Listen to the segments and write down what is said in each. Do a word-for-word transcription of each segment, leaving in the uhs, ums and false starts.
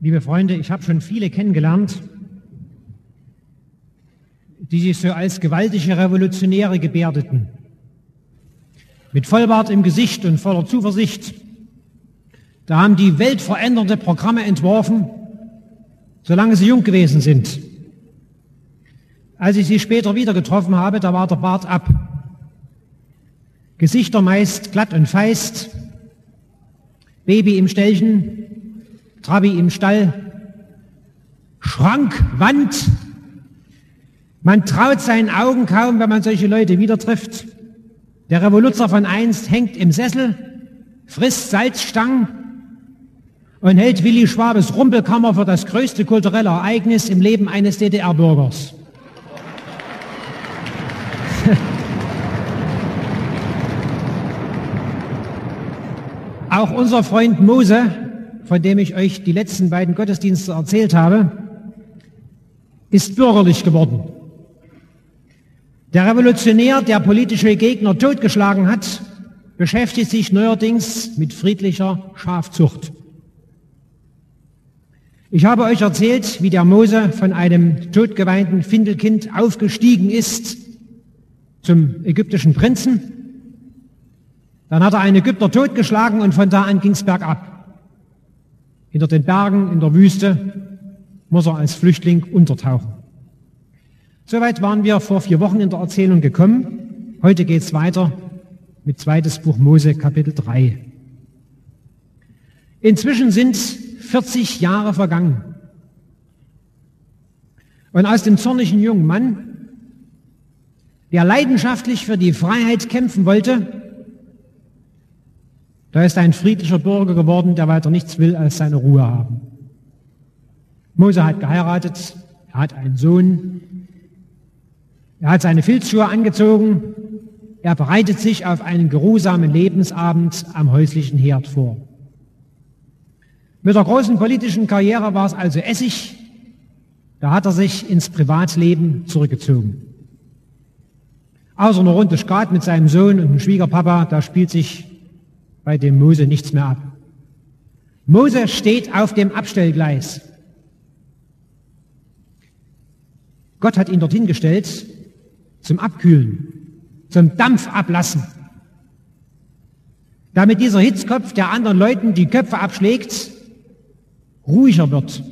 Liebe Freunde, ich habe schon viele kennengelernt, die sich so als gewaltige Revolutionäre gebärdeten. Mit Vollbart im Gesicht und voller Zuversicht. Da haben die weltverändernde Programme entworfen, solange sie jung gewesen sind. Als ich sie später wieder getroffen habe, da war der Bart ab. Gesichter meist glatt und feist, Baby im Ställchen, Trabi im Stall, Schrank, Wand. Man traut seinen Augen kaum, wenn man solche Leute wieder trifft. Der Revoluzer von einst hängt im Sessel, frisst Salzstangen und hält Willi Schwabes Rumpelkammer für das größte kulturelle Ereignis im Leben eines D D R-Bürgers. Auch unser Freund Mose, von dem ich euch die letzten beiden Gottesdienste erzählt habe, ist bürgerlich geworden. Der Revolutionär, der politische Gegner totgeschlagen hat, beschäftigt sich neuerdings mit friedlicher Schafzucht. Ich habe euch erzählt, wie der Mose von einem totgeweinten Findelkind aufgestiegen ist zum ägyptischen Prinzen. Dann hat er einen Ägypter totgeschlagen und von da an ging es bergab. Hinter den Bergen, in der Wüste, muss er als Flüchtling untertauchen. Soweit waren wir vor vier Wochen in der Erzählung gekommen. Heute geht es weiter mit zweites Buch Mose, Kapitel drei. Inzwischen sind vierzig Jahre vergangen. Und aus dem zornigen jungen Mann, der leidenschaftlich für die Freiheit kämpfen wollte, da ist ein friedlicher Bürger geworden, der weiter nichts will, als seine Ruhe haben. Mose hat geheiratet, er hat einen Sohn, er hat seine Filzschuhe angezogen, er bereitet sich auf einen geruhsamen Lebensabend am häuslichen Herd vor. Mit der großen politischen Karriere war es also Essig, da hat er sich ins Privatleben zurückgezogen. Außer einer Runde Skat mit seinem Sohn und dem Schwiegerpapa, da spielt sich bei dem Mose nichts mehr ab. Mose steht auf dem Abstellgleis. Gott hat ihn dorthin gestellt zum Abkühlen, zum Dampfablassen, damit dieser Hitzkopf, der anderen Leuten die Köpfe abschlägt, ruhiger wird.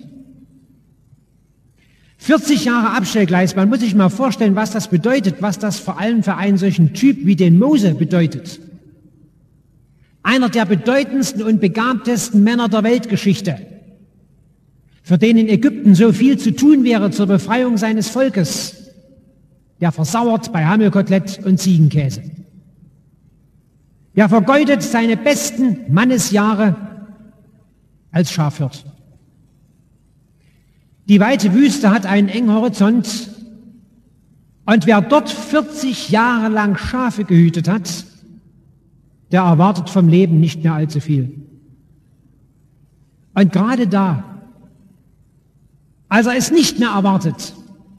vierzig Jahre Abstellgleis, man muss sich mal vorstellen, was das bedeutet, was das vor allem für einen solchen Typ wie den Mose bedeutet. Einer der bedeutendsten und begabtesten Männer der Weltgeschichte, für den in Ägypten so viel zu tun wäre zur Befreiung seines Volkes, der versauert bei Hammelkotelett und Ziegenkäse. Der vergeudet seine besten Mannesjahre als Schafhirt. Die weite Wüste hat einen engen Horizont und wer dort vierzig Jahre lang Schafe gehütet hat, der erwartet vom Leben nicht mehr allzu viel. Und gerade da, als er es nicht mehr erwartet,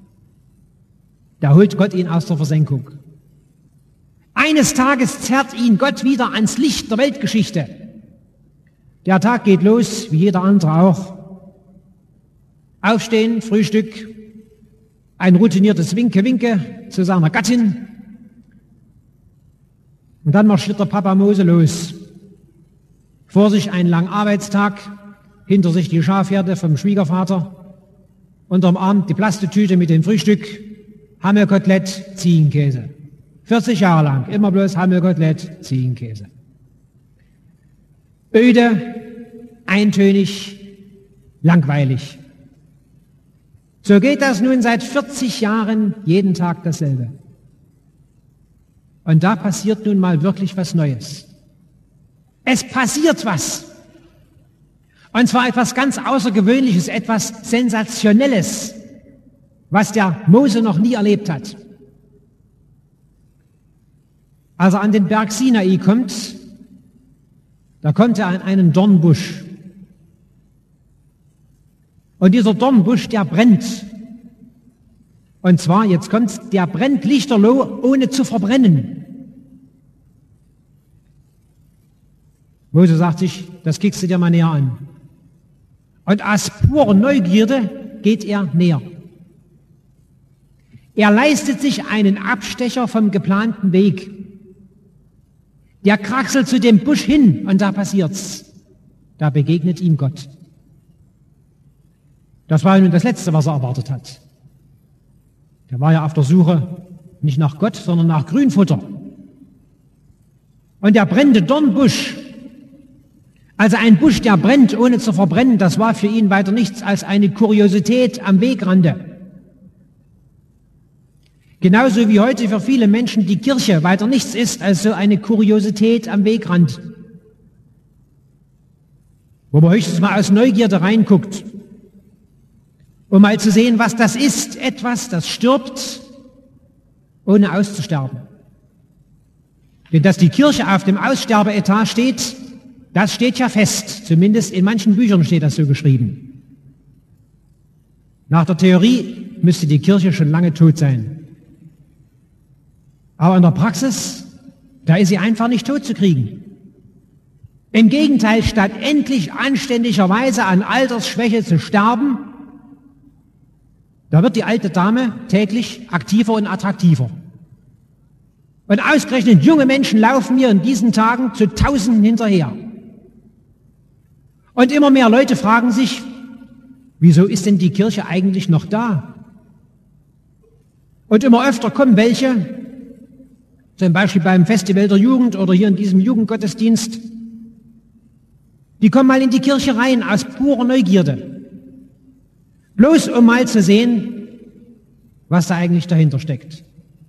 da holt Gott ihn aus der Versenkung. Eines Tages zerrt ihn Gott wieder ans Licht der Weltgeschichte. Der Tag geht los, wie jeder andere auch. Aufstehen, Frühstück, ein routiniertes Winke-Winke zu seiner Gattin. Und dann marschiert der Papa Mose los. Vor sich einen langen Arbeitstag, hinter sich die Schafherde vom Schwiegervater, unterm Arm die Plastetüte mit dem Frühstück, Hammelkotelett, Ziegenkäse. vierzig Jahre lang, immer bloß Hammelkotelett, Ziegenkäse. Öde, eintönig, langweilig. So geht das nun seit vierzig Jahren jeden Tag dasselbe. Und da passiert nun mal wirklich was Neues. Es passiert was. Und zwar etwas ganz Außergewöhnliches, etwas Sensationelles, was der Mose noch nie erlebt hat. Als er an den Berg Sinai kommt, da kommt er an einen Dornbusch. Und dieser Dornbusch, der brennt. Und zwar, jetzt kommt's, der brennt lichterloh, ohne zu verbrennen. Mose sagt sich, das kickst du dir mal näher an. Und aus purer Neugierde geht er näher. Er leistet sich einen Abstecher vom geplanten Weg. Der kraxelt zu dem Busch hin und da passiert's. Da begegnet ihm Gott. Das war nun das Letzte, was er erwartet hat. Der war ja auf der Suche nicht nach Gott, sondern nach Grünfutter. Und der brennende Dornbusch, also ein Busch, der brennt, ohne zu verbrennen, das war für ihn weiter nichts als eine Kuriosität am Wegrande. Genauso wie heute für viele Menschen die Kirche weiter nichts ist als so eine Kuriosität am Wegrand, wo man höchstens mal aus Neugierde reinguckt, um mal zu sehen, was das ist, etwas, das stirbt, ohne auszusterben. Denn dass die Kirche auf dem Aussterbeetat steht, das steht ja fest, zumindest in manchen Büchern steht das so geschrieben. Nach der Theorie müsste die Kirche schon lange tot sein. Aber in der Praxis, da ist sie einfach nicht tot zu kriegen. Im Gegenteil, statt endlich anständigerweise an Altersschwäche zu sterben, da wird die alte Dame täglich aktiver und attraktiver. Und ausgerechnet junge Menschen laufen mir in diesen Tagen zu Tausenden hinterher. Und immer mehr Leute fragen sich, wieso ist denn die Kirche eigentlich noch da? Und immer öfter kommen welche, zum Beispiel beim Festival der Jugend oder hier in diesem Jugendgottesdienst, die kommen mal in die Kirche rein aus purer Neugierde. Bloß um mal zu sehen, was da eigentlich dahinter steckt.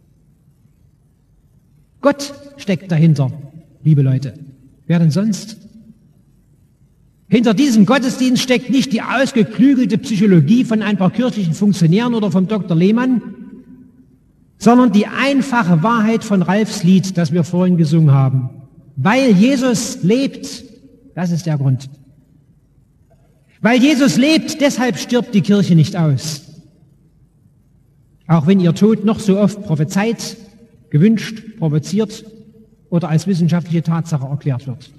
Gott steckt dahinter, liebe Leute. Wer denn sonst? Hinter diesem Gottesdienst steckt nicht die ausgeklügelte Psychologie von ein paar kirchlichen Funktionären oder vom Doktor Lehmann, sondern die einfache Wahrheit von Ralfs Lied, das wir vorhin gesungen haben. Weil Jesus lebt, das ist der Grund. Weil Jesus lebt, deshalb stirbt die Kirche nicht aus. Auch wenn ihr Tod noch so oft prophezeit, gewünscht, provoziert oder als wissenschaftliche Tatsache erklärt wird.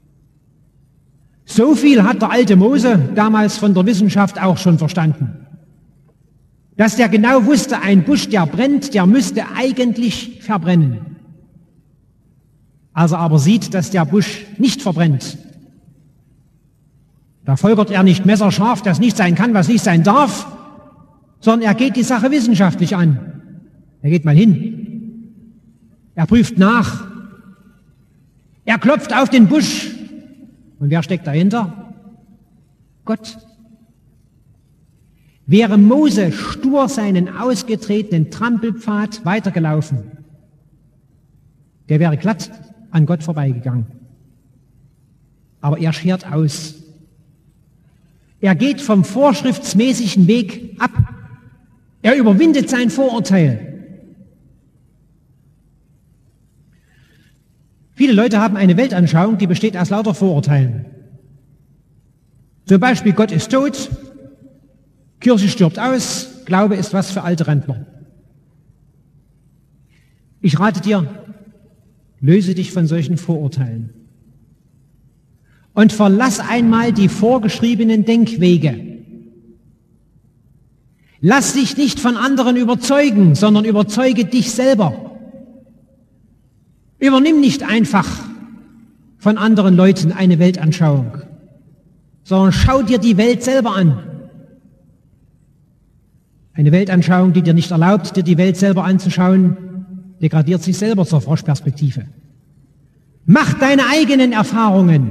So viel hat der alte Mose damals von der Wissenschaft auch schon verstanden. Dass der genau wusste, ein Busch, der brennt, der müsste eigentlich verbrennen. Als er aber sieht, dass der Busch nicht verbrennt, da folgert er nicht messerscharf, dass nicht sein kann, was nicht sein darf, sondern er geht die Sache wissenschaftlich an. Er geht mal hin. Er prüft nach. Er klopft auf den Busch. Und wer steckt dahinter? Gott. Wäre Mose stur seinen ausgetretenen Trampelpfad weitergelaufen, der wäre glatt an Gott vorbeigegangen. Aber er schert aus. Er geht vom vorschriftsmäßigen Weg ab. Er überwindet sein Vorurteil. Viele Leute haben eine Weltanschauung, die besteht aus lauter Vorurteilen. Zum Beispiel, Gott ist tot, Kirche stirbt aus, Glaube ist was für alte Rentner. Ich rate dir, löse dich von solchen Vorurteilen und verlass einmal die vorgeschriebenen Denkwege. Lass dich nicht von anderen überzeugen, sondern überzeuge dich selber. Übernimm nicht einfach von anderen Leuten eine Weltanschauung, sondern schau dir die Welt selber an. Eine Weltanschauung, die dir nicht erlaubt, dir die Welt selber anzuschauen, degradiert sich selber zur Froschperspektive. Mach deine eigenen Erfahrungen.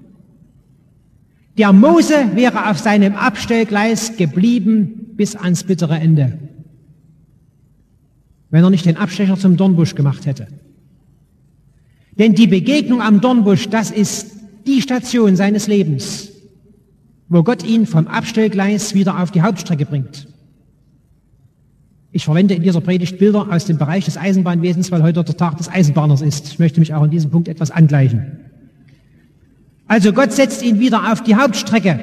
Der Mose wäre auf seinem Abstellgleis geblieben bis ans bittere Ende, wenn er nicht den Abstecher zum Dornbusch gemacht hätte. Denn die Begegnung am Dornbusch, das ist die Station seines Lebens, wo Gott ihn vom Abstellgleis wieder auf die Hauptstrecke bringt. Ich verwende in dieser Predigt Bilder aus dem Bereich des Eisenbahnwesens, weil heute der Tag des Eisenbahners ist. Ich möchte mich auch in diesem Punkt etwas angleichen. Also Gott setzt ihn wieder auf die Hauptstrecke,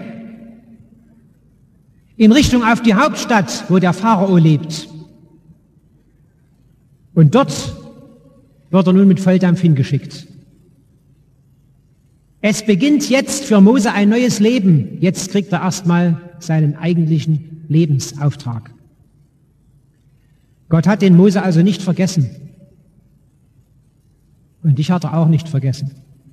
in Richtung auf die Hauptstadt, wo der Pharao lebt. Und dort wird er nun mit Volldampf hingeschickt. Es beginnt jetzt für Mose ein neues Leben. Jetzt kriegt er erstmal seinen eigentlichen Lebensauftrag. Gott hat den Mose also nicht vergessen. Und dich hat er auch nicht vergessen.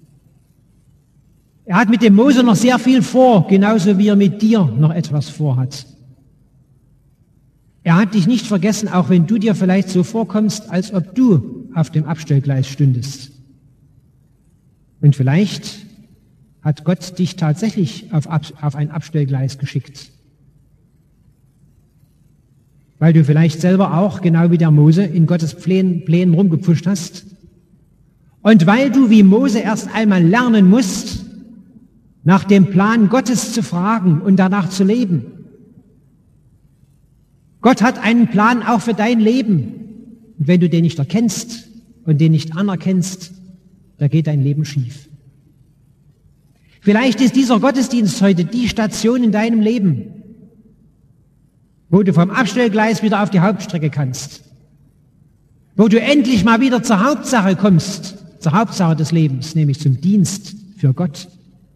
Er hat mit dem Mose noch sehr viel vor, genauso wie er mit dir noch etwas vorhat. Er hat dich nicht vergessen, auch wenn du dir vielleicht so vorkommst, als ob du auf dem Abstellgleis stündest. Und vielleicht hat Gott dich tatsächlich auf, auf ein Abstellgleis geschickt. Weil du vielleicht selber auch, genau wie der Mose, in Gottes Plänen, Plänen rumgepfuscht hast. Und weil du wie Mose erst einmal lernen musst, nach dem Plan Gottes zu fragen und danach zu leben. Gott hat einen Plan auch für dein Leben. Und wenn du den nicht erkennst und den nicht anerkennst, da geht dein Leben schief. Vielleicht ist dieser Gottesdienst heute die Station in deinem Leben, wo du vom Abstellgleis wieder auf die Hauptstrecke kannst, wo du endlich mal wieder zur Hauptsache kommst, zur Hauptsache des Lebens, nämlich zum Dienst für Gott.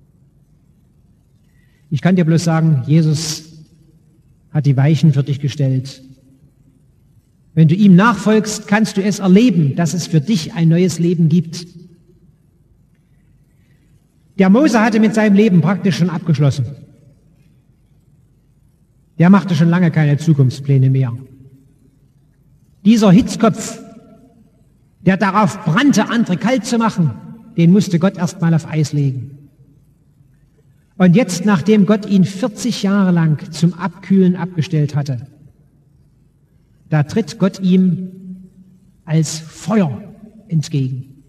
Ich kann dir bloß sagen, Jesus hat die Weichen für dich gestellt. Wenn du ihm nachfolgst, kannst du es erleben, dass es für dich ein neues Leben gibt. Der Mose hatte mit seinem Leben praktisch schon abgeschlossen. Der machte schon lange keine Zukunftspläne mehr. Dieser Hitzkopf, der darauf brannte, andere kalt zu machen, den musste Gott erst mal auf Eis legen. Und jetzt, nachdem Gott ihn vierzig Jahre lang zum Abkühlen abgestellt hatte, da tritt Gott ihm als Feuer entgegen.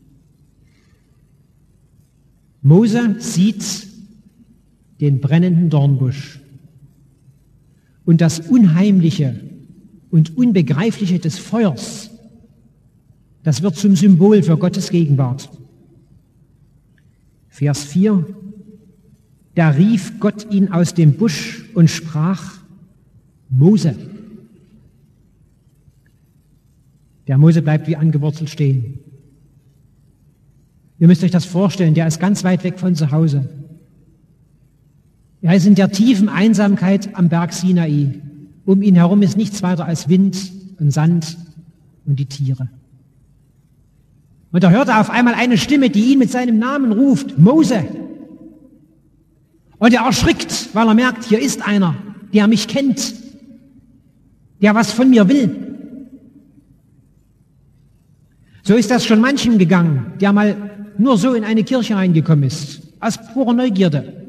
Mose sieht den brennenden Dornbusch und das Unheimliche und Unbegreifliche des Feuers, das wird zum Symbol für Gottes Gegenwart. Vers vier. Da rief Gott ihn aus dem Busch und sprach, Mose. Der Mose bleibt wie angewurzelt stehen. Ihr müsst euch das vorstellen, der ist ganz weit weg von zu Hause. Er ist in der tiefen Einsamkeit am Berg Sinai. Um ihn herum ist nichts weiter als Wind und Sand und die Tiere. Und er hörte auf einmal eine Stimme, die ihn mit seinem Namen ruft, Mose. Und er erschrickt, weil er merkt, hier ist einer, der mich kennt, der was von mir will. So ist das schon manchem gegangen, der mal nur so in eine Kirche reingekommen ist, aus purer Neugierde.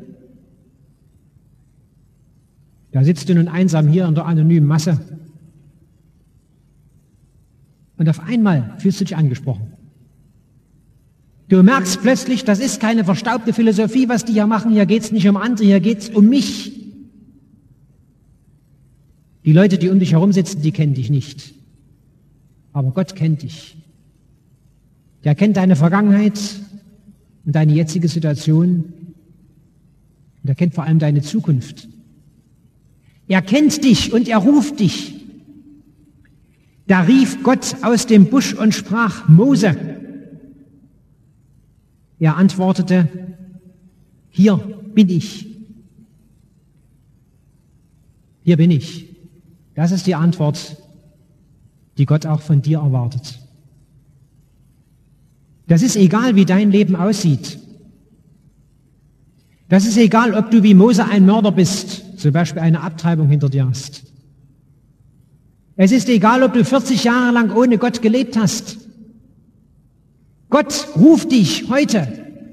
Da sitzt du nun einsam hier in der anonymen Masse und auf einmal fühlst du dich angesprochen. Du merkst plötzlich, das ist keine verstaubte Philosophie, was die hier machen. Hier geht es nicht um andere, hier geht es um mich. Die Leute, die um dich herum sitzen, die kennen dich nicht. Aber Gott kennt dich. Der kennt deine Vergangenheit und deine jetzige Situation. Und er kennt vor allem deine Zukunft. Er kennt dich und er ruft dich. Da rief Gott aus dem Busch und sprach, Mose. Er antwortete, hier bin ich. Hier bin ich. Das ist die Antwort, die Gott auch von dir erwartet. Das ist egal, wie dein Leben aussieht. Das ist egal, ob du wie Mose ein Mörder bist, zum Beispiel eine Abtreibung hinter dir hast. Es ist egal, ob du vierzig Jahre lang ohne Gott gelebt hast. Gott ruft dich heute.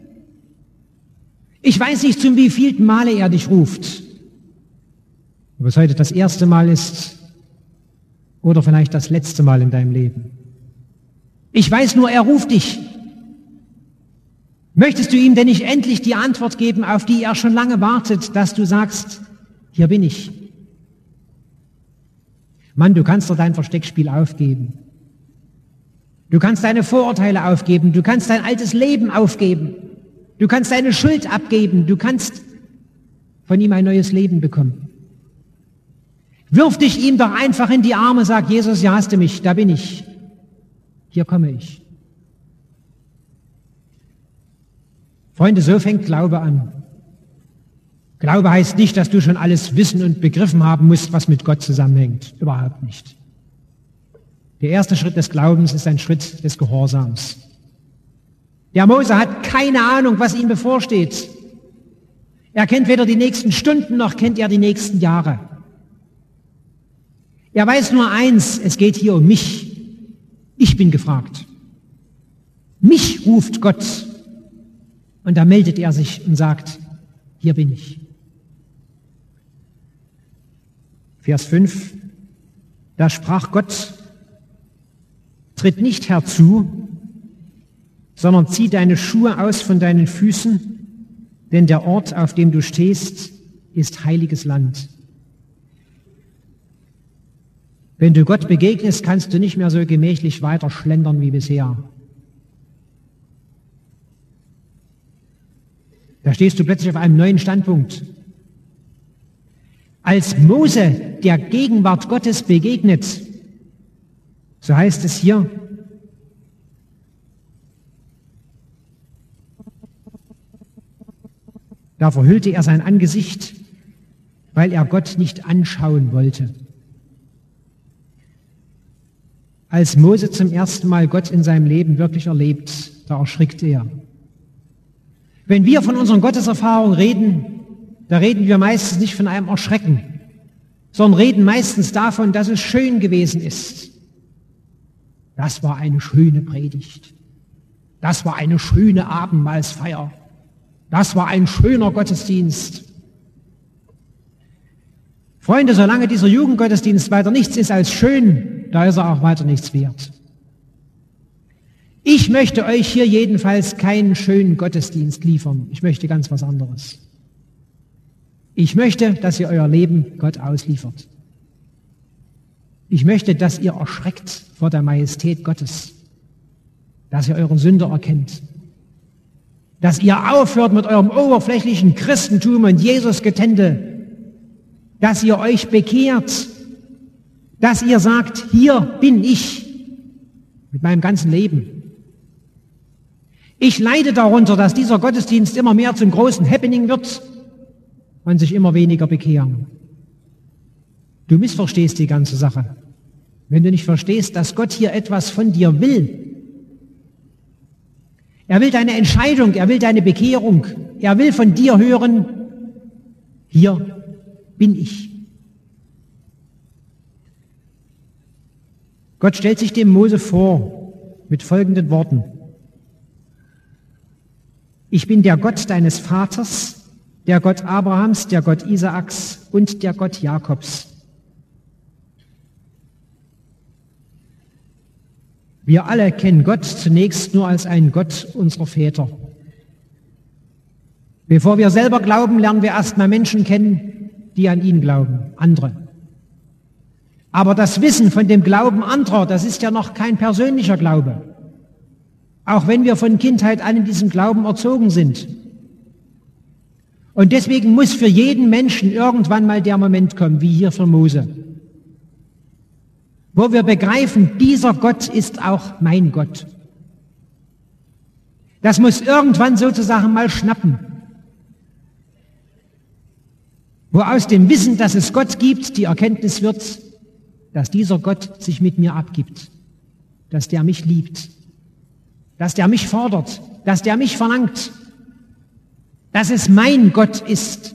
Ich weiß nicht, zum wievielten Male er dich ruft. Ob es heute das erste Mal ist oder vielleicht das letzte Mal in deinem Leben. Ich weiß nur, er ruft dich. Möchtest du ihm denn nicht endlich die Antwort geben, auf die er schon lange wartet, dass du sagst, hier bin ich. Mann, du kannst doch dein Versteckspiel aufgeben. Du kannst deine Vorurteile aufgeben, du kannst dein altes Leben aufgeben, du kannst deine Schuld abgeben, du kannst von ihm ein neues Leben bekommen. Wirf dich ihm doch einfach in die Arme, sag Jesus, hier hast du mich, da bin ich, hier komme ich. Freunde, so fängt Glaube an. Glaube heißt nicht, dass du schon alles wissen und begriffen haben musst, was mit Gott zusammenhängt. Überhaupt nicht. Der erste Schritt des Glaubens ist ein Schritt des Gehorsams. Der Mose hat keine Ahnung, was ihm bevorsteht. Er kennt weder die nächsten Stunden, noch kennt er die nächsten Jahre. Er weiß nur eins, es geht hier um mich. Ich bin gefragt. Mich ruft Gott. Und da meldet er sich und sagt, hier bin ich. Vers fünf, da sprach Gott, tritt nicht herzu, sondern zieh deine Schuhe aus von deinen Füßen, denn der Ort, auf dem du stehst, ist heiliges Land. Wenn du Gott begegnest, kannst du nicht mehr so gemächlich weiter schlendern wie bisher. Da stehst du plötzlich auf einem neuen Standpunkt. Als Mose der Gegenwart Gottes begegnet, so heißt es hier, da verhüllte er sein Angesicht, weil er Gott nicht anschauen wollte. Als Mose zum ersten Mal Gott in seinem Leben wirklich erlebt, da erschrickt er. Wenn wir von unseren Gotteserfahrungen reden, da reden wir meistens nicht von einem Erschrecken, sondern reden meistens davon, dass es schön gewesen ist. Das war eine schöne Predigt. Das war eine schöne Abendmahlsfeier. Das war ein schöner Gottesdienst. Freunde, solange dieser Jugendgottesdienst weiter nichts ist als schön, da ist er auch weiter nichts wert. Ich möchte euch hier jedenfalls keinen schönen Gottesdienst liefern. Ich möchte ganz was anderes. Ich möchte, dass ihr euer Leben Gott ausliefert. Ich möchte, dass ihr erschreckt vor der Majestät Gottes, dass ihr euren Sünder erkennt, dass ihr aufhört mit eurem oberflächlichen Christentum und Jesus-Getändel, dass ihr euch bekehrt, dass ihr sagt, hier bin ich mit meinem ganzen Leben. Ich leide darunter, dass dieser Gottesdienst immer mehr zum großen Happening wird und sich immer weniger bekehren. Du missverstehst die ganze Sache, wenn du nicht verstehst, dass Gott hier etwas von dir will. Er will deine Entscheidung, er will deine Bekehrung, er will von dir hören, hier bin ich. Gott stellt sich dem Mose vor mit folgenden Worten. Ich bin der Gott deines Vaters, der Gott Abrahams, der Gott Isaaks und der Gott Jakobs. Wir alle kennen Gott zunächst nur als einen Gott unserer Väter. Bevor wir selber glauben, lernen wir erstmal Menschen kennen, die an ihn glauben, andere. Aber das Wissen von dem Glauben anderer, das ist ja noch kein persönlicher Glaube. Auch wenn wir von Kindheit an in diesem Glauben erzogen sind. Und deswegen muss für jeden Menschen irgendwann mal der Moment kommen, wie hier für Mose, wo wir begreifen, dieser Gott ist auch mein Gott. Das muss irgendwann sozusagen mal schnappen. Wo aus dem Wissen, dass es Gott gibt, die Erkenntnis wird, dass dieser Gott sich mit mir abgibt, dass der mich liebt, dass der mich fordert, dass der mich verlangt, dass es mein Gott ist.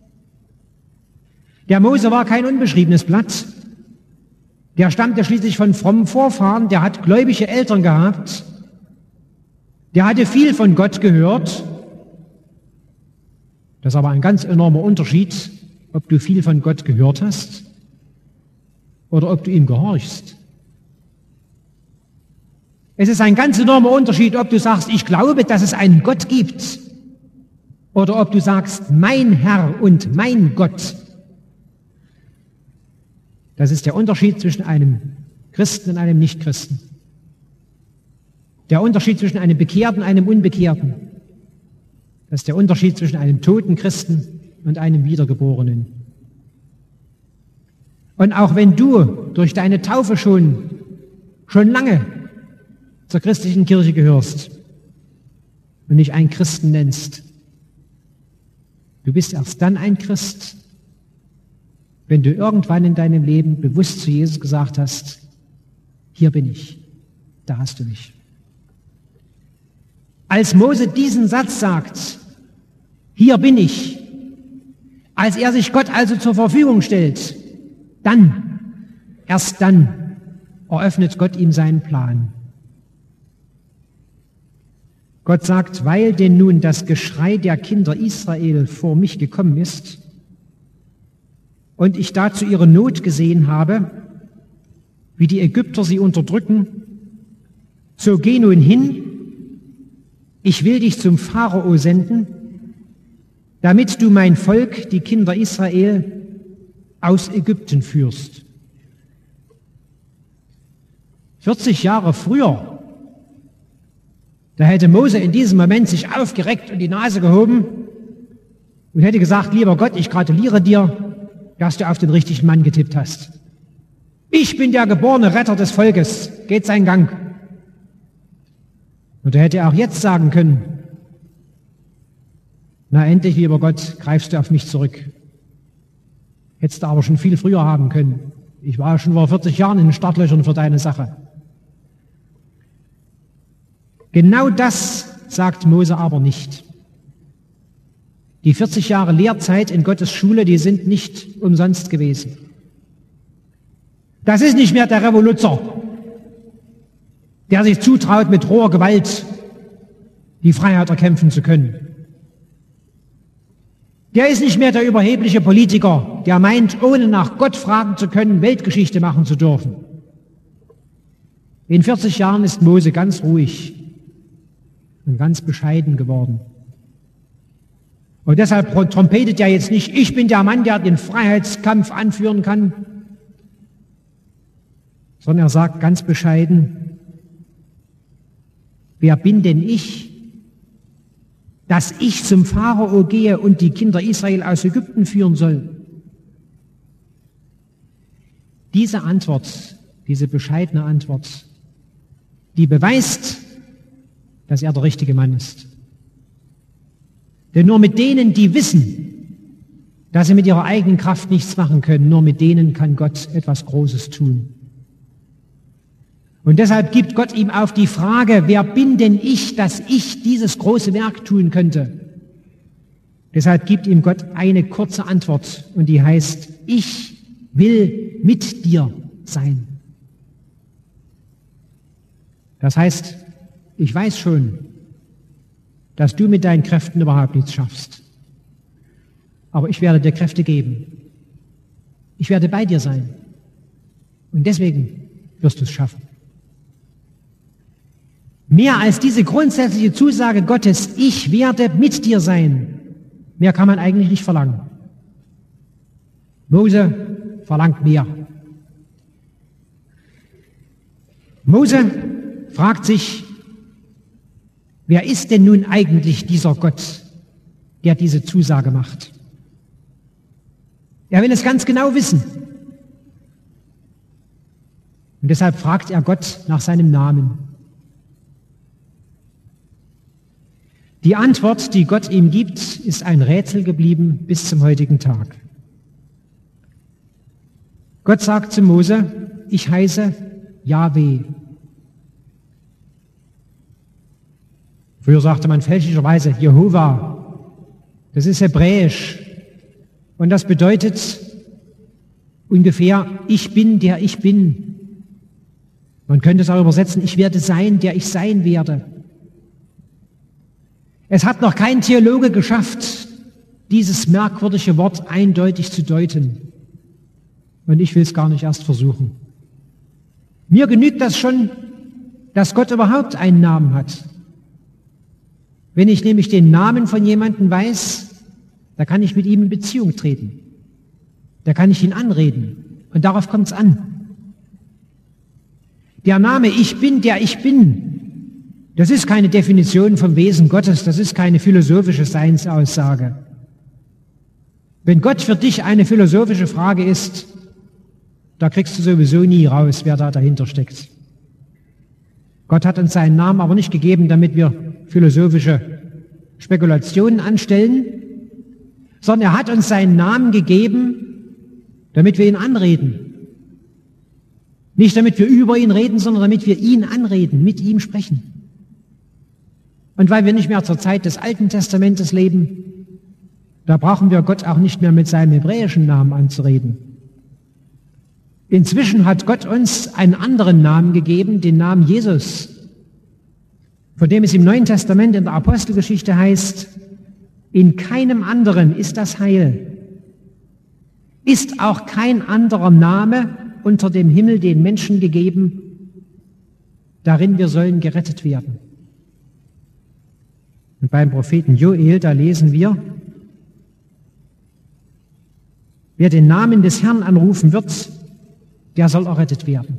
Der Mose war kein unbeschriebenes Blatt. Der stammte schließlich von frommen Vorfahren, der hat gläubige Eltern gehabt, der hatte viel von Gott gehört. Das ist aber ein ganz enormer Unterschied, ob du viel von Gott gehört hast oder ob du ihm gehorchst. Es ist ein ganz enormer Unterschied, ob du sagst, ich glaube, dass es einen Gott gibt, oder ob du sagst, mein Herr und mein Gott. Das ist der Unterschied zwischen einem Christen und einem Nichtchristen. Der Unterschied zwischen einem Bekehrten und einem Unbekehrten. Das ist der Unterschied zwischen einem toten Christen und einem Wiedergeborenen. Und auch wenn du durch deine Taufe schon, schon lange zur christlichen Kirche gehörst, und nicht einen Christen nennst. Du bist erst dann ein Christ, wenn du irgendwann in deinem Leben bewusst zu Jesus gesagt hast, hier bin ich, da hast du mich. Als Mose diesen Satz sagt, hier bin ich, als er sich Gott also zur Verfügung stellt, dann, erst dann, eröffnet Gott ihm seinen Plan. Gott sagt, weil denn nun das Geschrei der Kinder Israel vor mich gekommen ist und ich dazu ihre Not gesehen habe, wie die Ägypter sie unterdrücken, so geh nun hin, ich will dich zum Pharao senden, damit du mein Volk, die Kinder Israel, aus Ägypten führst. vierzig Jahre früher, da hätte Mose in diesem Moment sich aufgereckt und die Nase gehoben und hätte gesagt, lieber Gott, ich gratuliere dir, dass du auf den richtigen Mann getippt hast. Ich bin der geborene Retter des Volkes, geht seinen Gang. Und er hätte auch jetzt sagen können, na endlich, lieber Gott, greifst du auf mich zurück. Hättest du aber schon viel früher haben können. Ich war schon vor vierzig Jahren in den Startlöchern für deine Sache. Genau das sagt Mose aber nicht. Die vierzig Jahre Lehrzeit in Gottes Schule, die sind nicht umsonst gewesen. Das ist nicht mehr der Revoluzer, der sich zutraut, mit roher Gewalt die Freiheit erkämpfen zu können. Der ist nicht mehr der überhebliche Politiker, der meint, ohne nach Gott fragen zu können, Weltgeschichte machen zu dürfen. In vierzig Jahren ist Mose ganz ruhig und ganz bescheiden geworden. Und deshalb trompetet er jetzt nicht, ich bin der Mann, der den Freiheitskampf anführen kann, sondern er sagt ganz bescheiden, wer bin denn ich, dass ich zum Pharao gehe und die Kinder Israel aus Ägypten führen soll? Diese Antwort, diese bescheidene Antwort, die beweist, dass er der richtige Mann ist. Denn nur mit denen, die wissen, dass sie mit ihrer eigenen Kraft nichts machen können, nur mit denen kann Gott etwas Großes tun. Und deshalb gibt Gott ihm auf die Frage, wer bin denn ich, dass ich dieses große Werk tun könnte? Deshalb gibt ihm Gott eine kurze Antwort und die heißt, ich will mit dir sein. Das heißt, ich weiß schon, dass du mit deinen Kräften überhaupt nichts schaffst. Aber ich werde dir Kräfte geben. Ich werde bei dir sein. Und deswegen wirst du es schaffen. Mehr als diese grundsätzliche Zusage Gottes, ich werde mit dir sein, mehr kann man eigentlich nicht verlangen. Mose verlangt mehr. Mose fragt sich, wer ist denn nun eigentlich dieser Gott, der diese Zusage macht? Er will es ganz genau wissen. Und deshalb fragt er Gott nach seinem Namen. Die Antwort, die Gott ihm gibt, ist ein Rätsel geblieben bis zum heutigen Tag. Gott sagt zu Mose, ich heiße Jahwe. Früher sagte man fälschlicherweise Jehova. Das ist hebräisch. Und das bedeutet ungefähr, ich bin, der ich bin. Man könnte es auch übersetzen, ich werde sein, der ich sein werde. Es hat noch kein Theologe geschafft, dieses merkwürdige Wort eindeutig zu deuten. Und ich will es gar nicht erst versuchen. Mir genügt das schon, dass Gott überhaupt einen Namen hat. Wenn ich nämlich den Namen von jemandem weiß, da kann ich mit ihm in Beziehung treten. Da kann ich ihn anreden. Und darauf kommt es an. Der Name Ich bin, der ich bin, das ist keine Definition vom Wesen Gottes, das ist keine philosophische Seinsaussage. Wenn Gott für dich eine philosophische Frage ist, da kriegst du sowieso nie raus, wer da dahinter steckt. Gott hat uns seinen Namen aber nicht gegeben, damit wir philosophische Spekulationen anstellen, sondern er hat uns seinen Namen gegeben, damit wir ihn anreden. Nicht damit wir über ihn reden, sondern damit wir ihn anreden, mit ihm sprechen. Und weil wir nicht mehr zur Zeit des Alten Testamentes leben, da brauchen wir Gott auch nicht mehr mit seinem hebräischen Namen anzureden. Inzwischen hat Gott uns einen anderen Namen gegeben, den Namen Jesus, von dem es im Neuen Testament in der Apostelgeschichte heißt, in keinem anderen ist das Heil. Ist auch kein anderer Name unter dem Himmel den Menschen gegeben, darin wir sollen gerettet werden. Und beim Propheten Joel, da lesen wir, wer den Namen des Herrn anrufen wird, der soll errettet werden.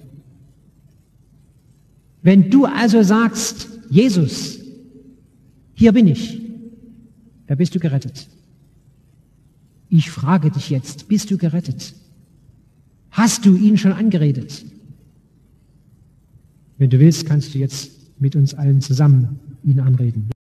Wenn du also sagst, Jesus, hier bin ich, da bist du gerettet. Ich frage dich jetzt, bist du gerettet? Hast du ihn schon angeredet? Wenn du willst, kannst du jetzt mit uns allen zusammen ihn anreden.